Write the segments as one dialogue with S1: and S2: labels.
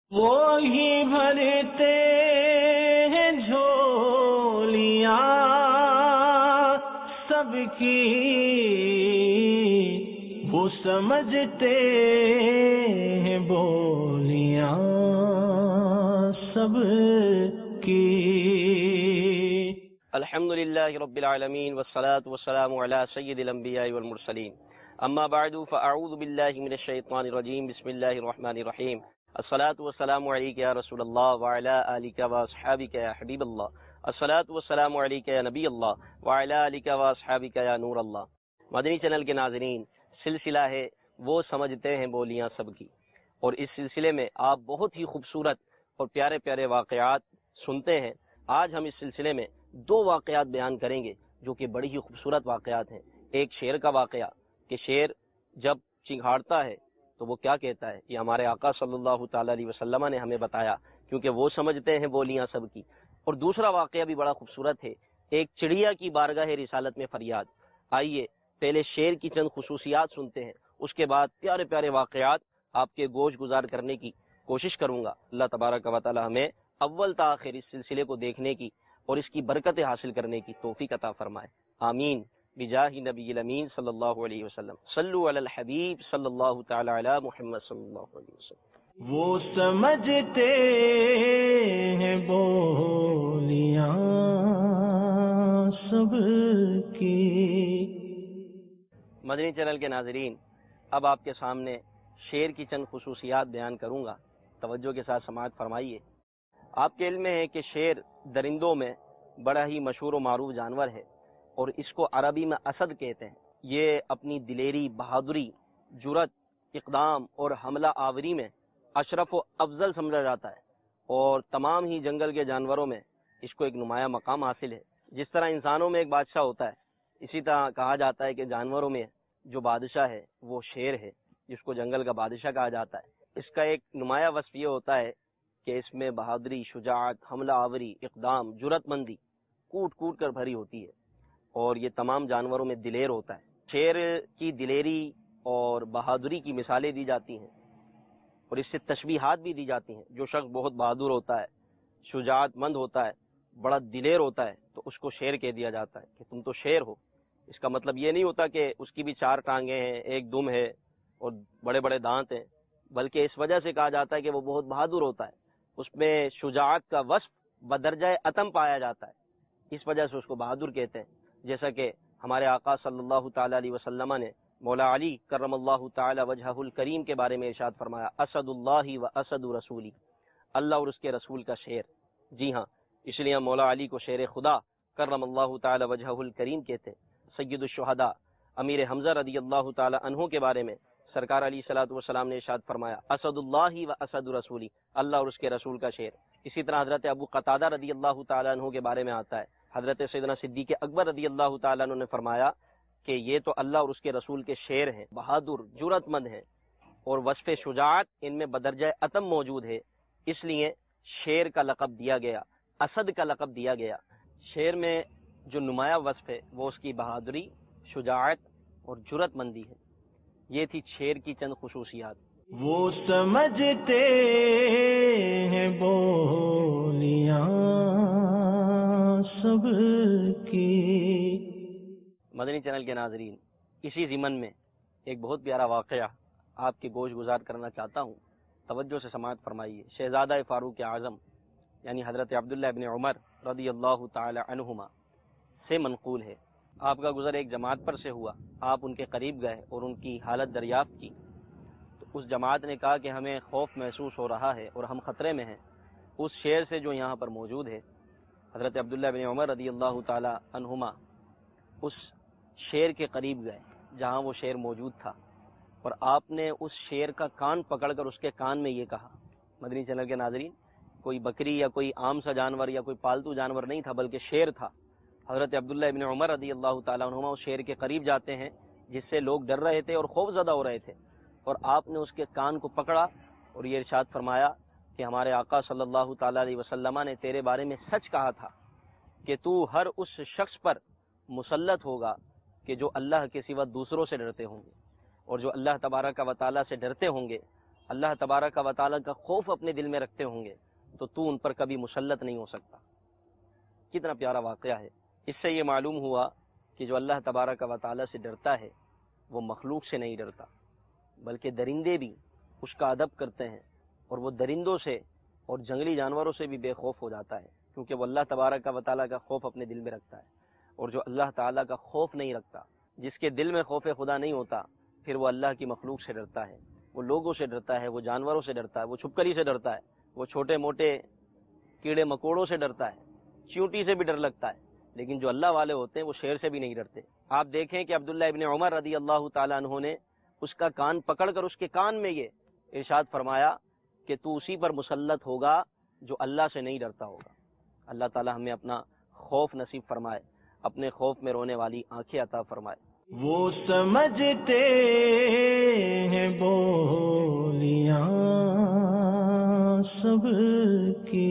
S1: وہی بھرتے ہیں جھولیاں سب کی، وہ سمجھتے ہیں بولیاں سب کی۔
S2: الحمدللہ رب العالمین والصلاة والسلام علی سید الانبیاء والمرسلین، اما بعد فاعوذ باللہ من الشیطان الرجیم، بسم اللہ الرحمن الرحیم۔ الصلاة والسلام علیک یا رسول اللہ وعلی آلک واصحابک یا حبیب اللہ، الصلاة والسلام علیک یا نبی اللہ وعلی آلک واصحابک یا نور اللہ۔ مدنی چینل کے ناظرین، سلسلہ ہے وہ سمجھتے ہیں بولیاں سب کی، اور اس سلسلے میں آپ بہت ہی خوبصورت اور پیارے پیارے واقعات سنتے ہیں۔ آج ہم اس سلسلے میں دو واقعات بیان کریں گے جو کہ بڑی ہی خوبصورت واقعات ہیں۔ ایک شیر کا واقعہ کہ شیر جب چنگھاڑتا ہے تو وہ کیا کہتا ہے، یہ ہمارے آقا صلی اللہ تعالی علیہ وسلم نے ہمیں بتایا، کیونکہ وہ سمجھتے ہیں بولیاں سب کی۔ اور دوسرا واقعہ بھی بڑا خوبصورت ہے، ایک چڑیا کی بارگاہ رسالت میں فریاد۔ آئیے پہلے شیر کی چند خصوصیات سنتے ہیں، اس کے بعد پیارے پیارے واقعات آپ کے گوش گزار کرنے کی کوشش کروں گا۔ اللہ تبارک و تعالی ہمیں اول تا آخر اس سلسلے کو دیکھنے کی اور اس کی برکتیں حاصل کرنے کی توفیق عطا فرمائے، آمین بجاہ نبی الامین صلی اللہ علیہ وسلم۔ صلو علی الحبیب صلی اللہ تعالی علی محمد صلی اللہ علیہ وسلم۔
S1: وہ سمجھتے ہیں بولیاں سب کی۔
S2: مدنی چینل کے ناظرین، اب آپ کے سامنے شیر کی چند خصوصیات بیان کروں گا، توجہ کے ساتھ سماعت فرمائیے۔ آپ کے علم میں ہے کہ شیر درندوں میں بڑا ہی مشہور و معروف جانور ہے، اور اس کو عربی میں اسد کہتے ہیں۔ یہ اپنی دلیری، بہادری، جرأت، اقدام اور حملہ آوری میں اشرف و افضل سمجھا جاتا ہے، اور تمام ہی جنگل کے جانوروں میں اس کو ایک نمایاں مقام حاصل ہے۔ جس طرح انسانوں میں ایک بادشاہ ہوتا ہے، اسی طرح کہا جاتا ہے کہ جانوروں میں جو بادشاہ ہے وہ شیر ہے، جس کو جنگل کا بادشاہ کہا جاتا ہے۔ اس کا ایک نمایاں وصف یہ ہوتا ہے کہ اس میں بہادری، شجاعت، حملہ آوری، اقدام، جرأت مندی کوٹ کوٹ کر بھری ہوتی ہے، اور یہ تمام جانوروں میں دلیر ہوتا ہے۔ شیر کی دلیری اور بہادری کی مثالیں دی جاتی ہیں، اور اس سے تشبیہات بھی دی جاتی ہیں۔ جو شخص بہت بہادر ہوتا ہے، شجاعت مند ہوتا ہے، بڑا دلیر ہوتا ہے، تو اس کو شیر کہہ دیا جاتا ہے کہ تم تو شیر ہو۔ اس کا مطلب یہ نہیں ہوتا کہ اس کی بھی چار ٹانگیں ہیں، ایک دم ہے اور بڑے بڑے دانت ہیں، بلکہ اس وجہ سے کہا جاتا ہے کہ وہ بہت بہادر ہوتا ہے، اس میں شجاعت کا وصف بدرجہ اتم پایا جاتا ہے، اس وجہ سے اس کو بہادر کہتے ہیں۔ جیسا کہ ہمارے آقا صلی اللہ تعالی علیہ وسلم نے مولا علی کرم اللہ تعالی وجہہ الکریم کے بارے میں ارشاد فرمایا، اسد اللہ و اسد رسولی، اللہ اور اس کے رسول کا شیر۔ جی ہاں، اس لیے ہم مولا علی کو شیر خدا کرم اللہ تعالی وجہہ الکریم کہتے ہیں۔ سید الشہداء امیر حمزہ رضی اللہ تعالی عنہ کے بارے میں سرکار علیہ الصلوۃ والسلام نے ارشاد فرمایا، اسد اللہ و اسد رسولی، اللہ اور اس کے رسول کا شیر۔ اسی طرح حضرت ابو قتادہ رضی اللہ تعالی عنہ کے بارے میں آتا ہے، حضرت سیدنا صدیق اکبر رضی اللہ تعالی عنہ نے فرمایا کہ یہ تو اللہ اور اس کے رسول کے شیر ہیں، بہادر، جرأت مند ہیں، اور وصف شجاعت ان میں بدرجہ اتم موجود ہے، اس لیے شیر کا لقب دیا گیا، اسد کا لقب دیا گیا۔ شیر میں جو نمایاں وصف ہے وہ اس کی بہادری، شجاعت اور جرأت مندی ہے۔ یہ تھی شیر کی چند خصوصیات۔
S1: وہ سمجھتے ہیں بولیاں سب کی۔
S2: مدنی چینل کے ناظرین، اسی ضمن میں ایک بہت پیارا واقعہ آپ کے گوش گزار کرنا چاہتا ہوں، توجہ سے سماعت فرمائیے۔ شہزادہ فاروق اعظم یعنی حضرت عبداللہ ابن عمر رضی اللہ تعالی عنہما سے منقول ہے۔ آپ کا گزر ایک جماعت پر سے ہوا، آپ ان کے قریب گئے اور ان کی حالت دریافت کی، تو اس جماعت نے کہا کہ ہمیں خوف محسوس ہو رہا ہے اور ہم خطرے میں ہیں اس شیر سے جو یہاں پر موجود ہے۔ حضرت عبداللہ بن عمر رضی اللہ تعالی عنہما اس شیر کے قریب گئے جہاں وہ شیر موجود تھا، اور آپ نے اس شیر کا کان پکڑ کر اس کے کان میں یہ کہا۔ مدنی چینل کے ناظرین، کوئی بکری یا کوئی عام سا جانور یا کوئی پالتو جانور نہیں تھا، بلکہ شیر تھا۔ حضرت عبداللہ ابن عمر رضی اللہ تعالیٰ عنہما اس شیر کے قریب جاتے ہیں جس سے لوگ ڈر رہے تھے اور خوف زدہ ہو رہے تھے، اور آپ نے اس کے کان کو پکڑا اور یہ ارشاد فرمایا کہ ہمارے آقا صلی اللہ تعالیٰ علیہ وسلم نے تیرے بارے میں سچ کہا تھا کہ تو ہر اس شخص پر مسلط ہوگا کہ جو اللہ کے سوا دوسروں سے ڈرتے ہوں گے، اور جو اللہ تبارک و تعالیٰ سے ڈرتے ہوں گے اللہ تبارک و تعالیٰ کا خوف اپنے دل میں رکھتے ہوں گے تو تو ان پر کبھی مسلط نہیں ہو سکتا۔ کتنا پیارا واقعہ ہے۔ اس سے یہ معلوم ہوا کہ جو اللہ تبارک و تعالیٰ سے ڈرتا ہے وہ مخلوق سے نہیں ڈرتا، بلکہ درندے بھی اس کا ادب کرتے ہیں، اور وہ درندوں سے اور جنگلی جانوروں سے بھی بے خوف ہو جاتا ہے، کیونکہ وہ اللہ تبارک و تعالیٰ کا خوف اپنے دل میں رکھتا ہے۔ اور جو اللہ تعالیٰ کا خوف نہیں رکھتا، جس کے دل میں خوف خدا نہیں ہوتا، پھر وہ اللہ کی مخلوق سے ڈرتا ہے، وہ لوگوں سے ڈرتا ہے، وہ جانوروں سے ڈرتا ہے، وہ چھپکلی سے ڈرتا ہے، وہ چھوٹے موٹے کیڑے مکوڑوں سے ڈرتا ہے، چیونٹی سے بھی ڈر لگتا ہے۔ لیکن جو اللہ والے ہوتے ہیں وہ شیر سے بھی نہیں ڈرتے۔ آپ دیکھیں کہ عبداللہ ابن عمر رضی اللہ تعالیٰ عنہ نے اس کا کان پکڑ کر اس کے کان میں یہ ارشاد فرمایا کہ تو اسی پر مسلط ہوگا جو اللہ سے نہیں ڈرتا ہوگا۔ اللہ تعالیٰ ہمیں اپنا خوف نصیب فرمائے، اپنے خوف میں رونے والی آنکھیں عطا فرمائے۔
S1: وہ سمجھتے ہیں بولیاں سب کی۔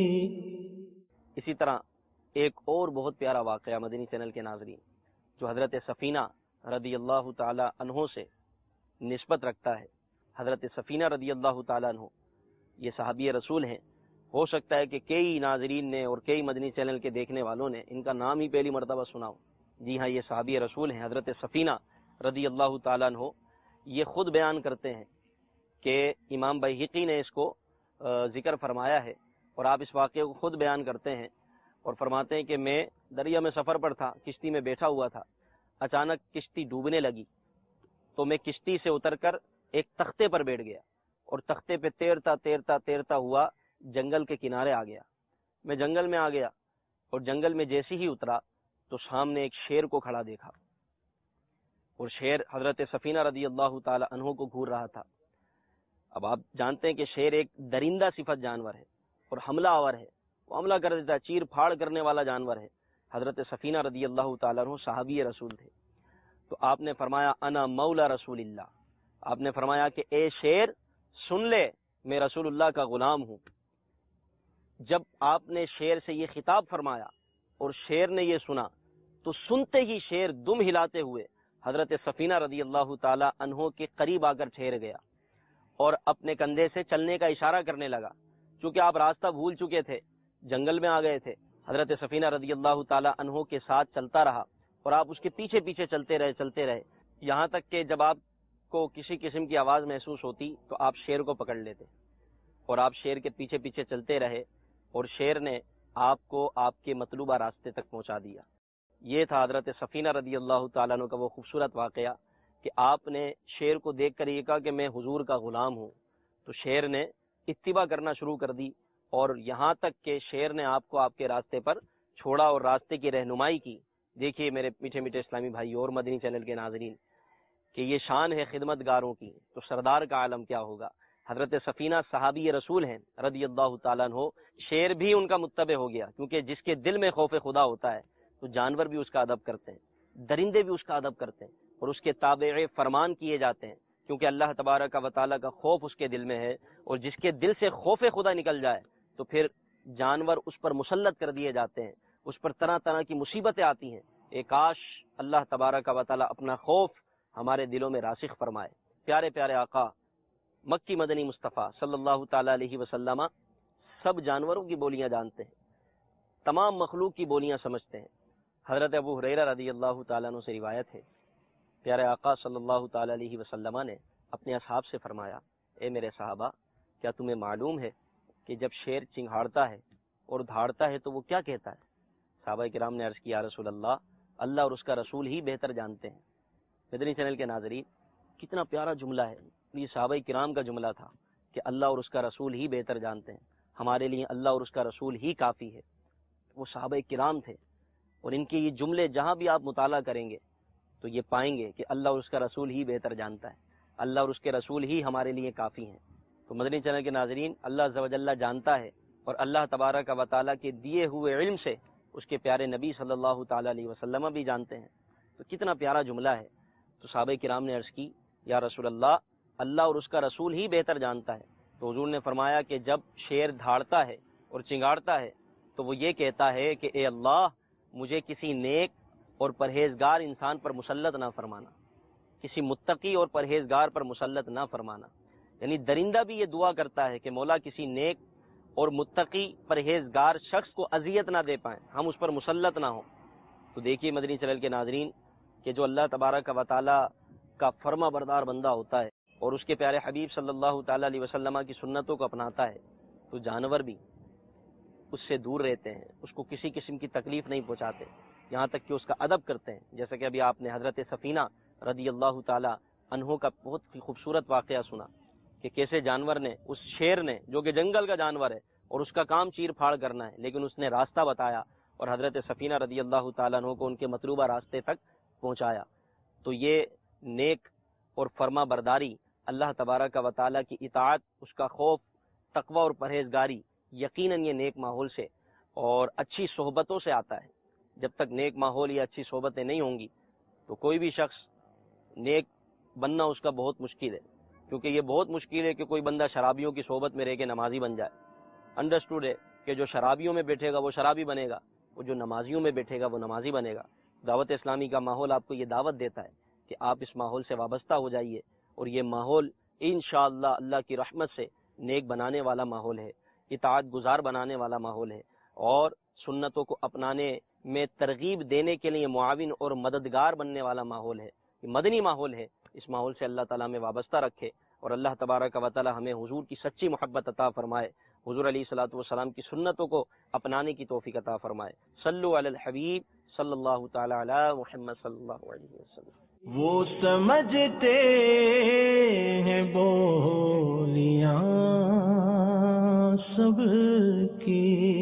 S2: اسی طرح ایک اور بہت پیارا واقعہ مدنی چینل کے ناظرین جو حضرت سفینہ رضی اللہ تعالی عنہ سے نسبت رکھتا ہے۔ حضرت سفینہ رضی اللہ تعالی عنہ یہ صحابی رسول ہیں۔ ہو سکتا ہے کہ کئی ناظرین نے اور کئی مدنی چینل کے دیکھنے والوں نے ان کا نام ہی پہلی مرتبہ سنا ہو۔ جی ہاں، یہ صحابی رسول ہیں حضرت سفینہ رضی اللہ تعالی عنہ۔ یہ خود بیان کرتے ہیں کہ امام بیہقی نے اس کو ذکر فرمایا ہے، اور آپ اس واقعے کو خود بیان کرتے ہیں اور فرماتے ہیں کہ میں دریا میں سفر پر تھا، کشتی میں بیٹھا ہوا تھا، اچانک کشتی ڈوبنے لگی تو میں کشتی سے اتر کر ایک تختے پر بیٹھ گیا، اور تختے پہ تیرتا تیرتا تیرتا ہوا جنگل کے کنارے آ گیا۔ میں جنگل میں آ گیا اور جنگل میں جیسے ہی اترا تو سامنے ایک شیر کو کھڑا دیکھا، اور شیر حضرت سفینہ رضی اللہ تعالی عنہ کو گھور رہا تھا۔ اب آپ جانتے ہیں کہ شیر ایک درندہ صفت جانور ہے اور حملہ آور ہے، وہ حملہ کر دیتا ہے، چیر پھاڑ کرنے والا جانور ہے۔ حضرت سفینہ رضی اللہ تعالیٰ عنہ صحابی رسول تھے، تو آپ نے فرمایا انا مولا رسول اللہ، آپ نے فرمایا کہ اے شیر سن لے، میں رسول اللہ کا غلام ہوں۔ جب آپ نے شیر سے یہ خطاب فرمایا اور شیر نے یہ سنا تو سنتے ہی شیر دم ہلاتے ہوئے حضرت سفینہ رضی اللہ تعالی عنہ کے قریب آ کر ٹھہر گیا اور اپنے کندھے سے چلنے کا اشارہ کرنے لگا۔ چونکہ آپ راستہ بھول چکے تھے، جنگل میں آ گئے تھے، حضرت سفینہ رضی اللہ تعالی عنہ کے ساتھ چلتا رہا اور آپ اس کے پیچھے پیچھے چلتے رہے، یہاں تک کہ جب آپ کو کسی قسم کی آواز محسوس ہوتی تو آپ شیر کو پکڑ لیتے اور آپ شیر کے پیچھے پیچھے چلتے رہے، اور شیر نے آپ کو آپ کے مطلوبہ راستے تک پہنچا دیا۔ یہ تھا حضرت سفینہ رضی اللہ تعالیٰ عنہ کا وہ خوبصورت واقعہ کہ آپ نے شیر کو دیکھ کر یہ کہا کہ میں حضور کا غلام ہوں، تو شیر نے اتباع کرنا شروع کر دی، اور یہاں تک کہ شیر نے آپ کو آپ کے راستے پر چھوڑا اور راستے کی رہنمائی کی۔ دیکھیے میرے میٹھے میٹھے اسلامی بھائی اور مدنی چینل کے ناظرین کہ یہ شان ہے خدمت گاروں کی، تو سردار کا عالم کیا ہوگا۔ حضرت سفینہ صحابی رسول ہیں رضی اللہ تعالیٰ عنہ، شیر بھی ان کا متبع ہو گیا، کیونکہ جس کے دل میں خوف خدا ہوتا ہے تو جانور بھی اس کا ادب کرتے ہیں، درندے بھی اس کا ادب کرتے ہیں اور اس کے تابع فرمان کیے جاتے ہیں، کیونکہ اللہ تبارک و تعالیٰ کا خوف اس کے دل میں ہے، اور جس کے دل سے خوف خدا نکل جائے تو پھر جانور اس پر مسلط کر دیے جاتے ہیں، اس پر طرح طرح کی مصیبتیں آتی ہیں۔ ایک کاش اللہ تبارک و تعالیٰ اپنا خوف ہمارے دلوں میں راسخ فرمائے۔ پیارے پیارے آقا مکی مدنی مصطفیٰ صلی اللہ تعالی علیہ وسلم سب جانوروں کی بولیاں جانتے ہیں، تمام مخلوق کی بولیاں سمجھتے ہیں۔ حضرت ابو ہریرہ رضی اللہ تعالیٰ عنہ سے روایت ہے، پیارے آقا صلی اللہ تعالی علیہ وسلم نے اپنے اصحاب سے فرمایا، اے میرے صحابہ، کیا تمہیں معلوم ہے کہ جب شیر چنگھاڑتا ہے اور دھاڑتا ہے تو وہ کیا کہتا ہے؟ صحابہ کرام نے عرض کیا، رسول اللہ اور اس کا رسول ہی بہتر جانتے ہیں۔ مدنی چینل کے ناظرین کتنا پیارا جملہ ہے، یہ صحابہ کرام کا جملہ تھا کہ اللہ اور اس کا رسول ہی بہتر جانتے ہیں، ہمارے لیے اللہ اور اس کا رسول ہی کافی ہے۔ وہ صحابہ کرام تھے، اور ان کے یہ جملے جہاں بھی آپ مطالعہ کریں گے تو یہ پائیں گے کہ اللہ اور اس کا رسول ہی بہتر جانتا ہے، اللہ اور اس کے رسول ہی ہمارے لیے کافی ہیں۔ تو مدنی چینل کے ناظرین اللہ عز و جل جانتا ہے، اور اللہ تبارک و تعالیٰ کے دیے ہوئے علم سے اس کے پیارے نبی صلی اللہ تعالی علیہ وسلم بھی جانتے ہیں۔ تو کتنا پیارا جملہ ہے۔ تو صحابہ کرام نے عرض کی، یا رسول اللہ اور اس کا رسول ہی بہتر جانتا ہے۔ تو حضور نے فرمایا کہ جب شیر دھاڑتا ہے اور چنگاڑتا ہے تو وہ یہ کہتا ہے کہ اے اللہ مجھے کسی نیک اور پرہیزگار انسان پر مسلط نہ فرمانا، کسی متقی اور پرہیزگار پر مسلط نہ فرمانا۔ یعنی درندہ بھی یہ دعا کرتا ہے کہ مولا کسی نیک اور متقی پرہیزگار شخص کو اذیت نہ دے پائیں، ہم اس پر مسلط نہ ہوں۔ تو دیکھیے مدنی چینل کے ناظرین کہ جو اللہ تبارک و تعالی کا فرما بردار بندہ ہوتا ہے اور اس کے پیارے حبیب صلی اللہ تعالی علیہ وسلم کی سنتوں کو اپناتا ہے تو جانور بھی اس سے دور رہتے ہیں، اس کو کسی قسم کی تکلیف نہیں پہنچاتے، یہاں تک کہ اس کا ادب کرتے ہیں۔ جیسا کہ ابھی آپ نے حضرت سفینہ رضی اللہ تعالی عنہ کا بہت ہی خوبصورت واقعہ سنا کہ کیسے جانور نے، اس شیر نے جو کہ جنگل کا جانور ہے اور اس کا کام چیر پھاڑ کرنا ہے، لیکن اس نے راستہ بتایا اور حضرت سفینہ رضی اللہ تعالیٰ عنہ کو ان کے مطلوبہ راستے تک پہنچایا۔ تو یہ نیک اور فرما برداری، اللہ تبارک و تعالیٰ کی اطاعت، اس کا خوف، تقوی اور پرہیزگاری یقیناً یہ نیک ماحول سے اور اچھی صحبتوں سے آتا ہے۔ جب تک نیک ماحول یا اچھی صحبتیں نہیں ہوں گی تو کوئی بھی شخص نیک بننا اس کا بہت مشکل ہے، کیونکہ یہ بہت مشکل ہے کہ کوئی بندہ شرابیوں کی صحبت میں رہ کے نمازی بن جائے۔ انڈرسٹوڈ ہے کہ جو شرابیوں میں بیٹھے گا وہ شرابی بنے گا، وہ جو نمازیوں میں بیٹھے گا وہ نمازی بنے گا۔ دعوت اسلامی کا ماحول آپ کو یہ دعوت دیتا ہے کہ آپ اس ماحول سے وابستہ ہو جائیے، اور یہ ماحول انشاءاللہ اللہ کی رحمت سے نیک بنانے والا ماحول ہے، اطاعت گزار بنانے والا ماحول ہے، اور سنتوں کو اپنانے میں ترغیب دینے کے لیے معاون اور مددگار بننے والا ماحول ہے، یہ مدنی ماحول ہے۔ اس ماحول سے اللہ تعالیٰ ہمیں وابستہ رکھے اور اللہ تبارک و تعالیٰ ہمیں حضور کی سچی محبت عطا فرمائے، حضور علیہ الصلوۃ والسلام کی سنتوں کو اپنانے کی توفیق عطا فرمائے۔ صلو علی الحبیب صلی اللہ تعالی علی محمد صلی اللہ علیہ وسلم۔
S1: وہ سمجھتے ہیں بولیاں سب کی۔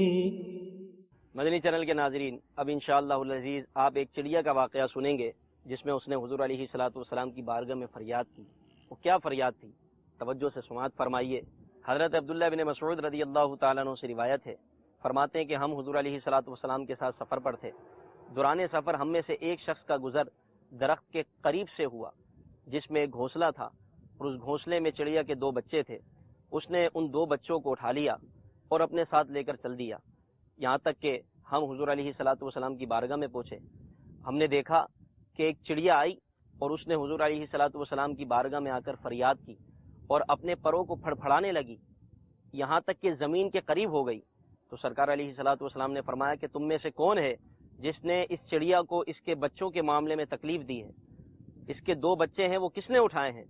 S2: مدنی چینل کے ناظرین، اب انشاءاللہ العزیز آپ ایک چڑیا کا واقعہ سنیں گے جس میں اس نے حضور علیہ الصلوۃ والسلام کی بارگاہ میں فریاد کی۔ وہ کیا فریاد تھی؟ توجہ سے سماعت فرمائیے۔ حضرت عبداللہ بن مسعود رضی اللہ تعالیٰ عنہ سے روایت ہے، فرماتے ہیں کہ ہم حضور علیہ الصلوۃ والسلام کے ساتھ سفر پر تھے۔ دوران سفر ہم میں سے ایک شخص کا گزر درخت کے قریب سے ہوا جس میں ایک گھونسلہ تھا، اور اس گھونسلے میں چڑیا کے 2 بچے تھے۔ اس نے ان 2 بچوں کو اٹھا لیا اور اپنے ساتھ لے کر چل دیا، یہاں تک کہ ہم حضور علیہ الصلوۃ والسلام کی بارگاہ میں پہنچے۔ ہم نے دیکھا کہ ایک چڑیا آئی اور اس نے حضور علیہ الصلوۃ والسلام کی بارگاہ میں آ کر فریاد کی اور اپنے پروں کو پھڑپھڑانے لگی، یہاں تک کہ زمین کے قریب ہو گئی۔ تو سرکار علیہ الصلوۃ والسلام نے فرمایا کہ تم میں سے کون ہے جس نے اس چڑیا کو اس کے بچوں کے معاملے میں تکلیف دی ہے؟ اس کے 2 بچے ہیں، وہ کس نے اٹھائے ہیں؟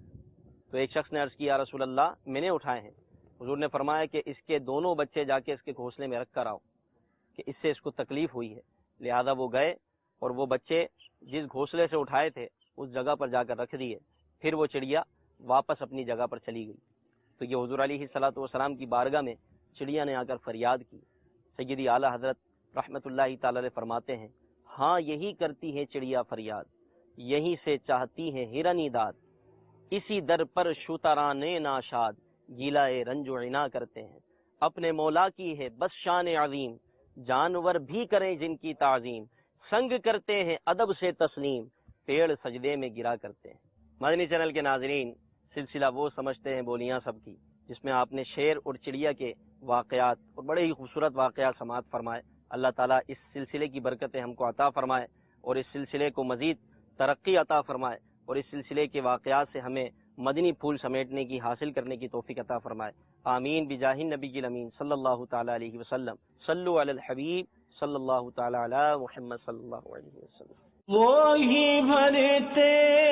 S2: تو ایک شخص نے عرض کیا، رسول اللہ میں نے اٹھائے ہیں۔ حضور نے فرمایا کہ اس کے دونوں بچے جا کے اس کے گھونسلے میں رکھ کر آؤ، کہ اس سے اس کو تکلیف ہوئی ہے۔ لہذا وہ گئے اور وہ بچے جس گھونسلے سے اٹھائے تھے اس جگہ پر جا کر رکھ دیے، پھر وہ چڑیا واپس اپنی جگہ پر چلی گئی۔ تو یہ حضور علیہ الصلوۃ والسلام کی بارگاہ میں چڑیا نے آ کر فریاد کی۔ سیدی اعلیٰ حضرت رحمت اللہ تعالی علیہ فرماتے ہیں، ہاں یہی کرتی ہے چڑیا فریاد، یہیں سے چاہتی ہے ہرنی داد، اسی در پر شترانے ناشاد، گیلا رنج و عنا کرتے ہیں، اپنے مولا کی ہے بس شان عظیم، جانور بھی کریں جن کی تعظیم، سنگ کرتے ہیں ادب سے تسلیم، پیڑ سجدے میں گرا کرتے ہیں۔ مدنی چینل کے ناظرین، سلسلہ وہ سمجھتے ہیں بولیاں سب کی، جس میں آپ نے شیر اور چڑیا کے واقعات اور بڑے ہی خوبصورت واقعات سماعت فرمائے۔ اللہ تعالیٰ اس سلسلے کی برکتیں ہم کو عطا فرمائے اور اس سلسلے کو مزید ترقی عطا فرمائے، اور اس سلسلے کے واقعات سے ہمیں مدنی پھول سمیٹنے کی، حاصل کرنے کی توفیق عطا فرمائے۔ آمین بجاہ النبی الامین صلی اللہ تعالی علیہ وسلم۔ صلو علی الحبیب صلی اللہ تعالی علی محمد صلی اللہ علیہ وسلم۔
S1: وہی بھرتے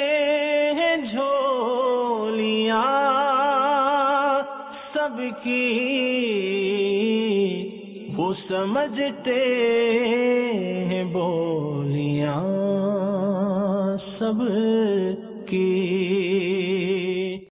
S1: ہیں جھولیاں سب کی، وہ سمجھتے ہیں بولیاں سب کی۔